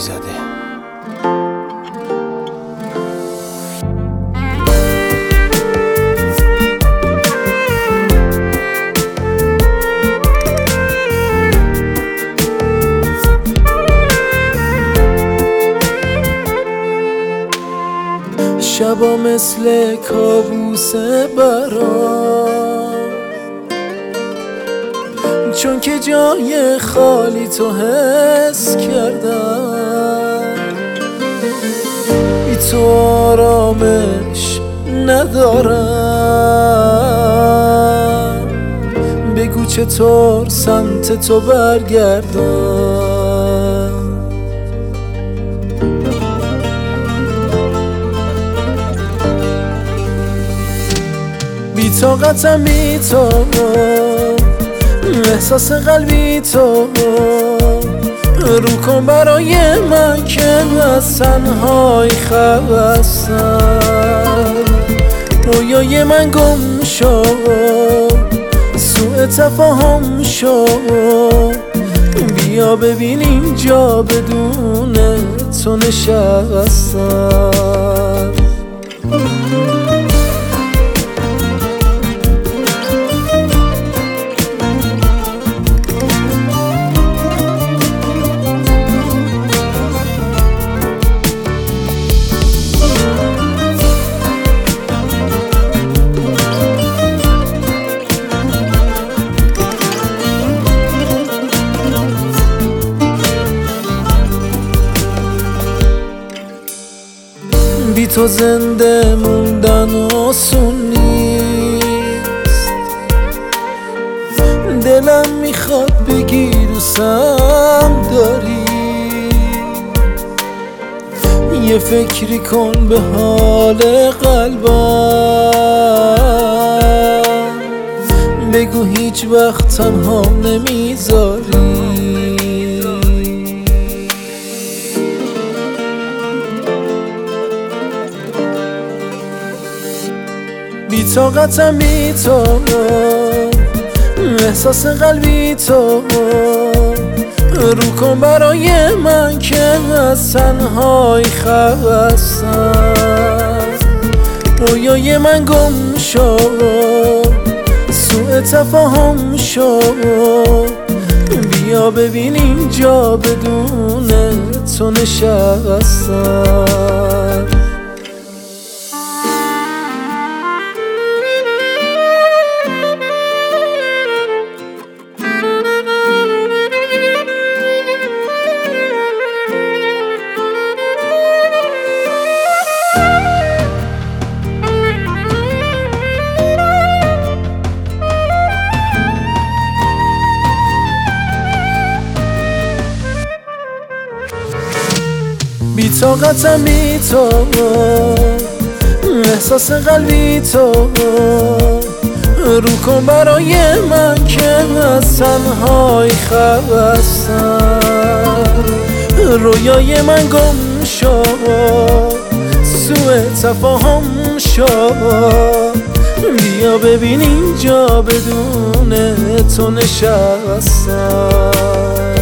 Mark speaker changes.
Speaker 1: زده.
Speaker 2: شبا مثل کابوس برام، چون که جای خالی تو حس کردم. بی تو آرامش ندارم، بگو چطور سمت تو برگردم. بی طاقتم بی تو، احساس قلبی تو رو کن برای من که از تنهایی خستم. رویای من گم شد، سوء تفاهم شد، بیا ببین اینجا بدون تو نشستم. بی تو زنده موندن آسون نیست، دلم میخواد بگی دوستم داری. یه فکری کن به حال قلبم، بگو هیچ وقت تنهام نمیذاری. بی طاقتم بی تو، احساس قلبی تو رو کن برای من که از تنهایی خستم. رویای من گم شد، سوء تفاهم شد، بیا ببین اینجا بدون تو نشستم. بی طاقتم بی تو، احساس قلبی تو رو کن برای من که از تنهایی خستم. رویای من گم شد، سوء تفاهم شد، بیا ببین اینجا بدون تو نشستم.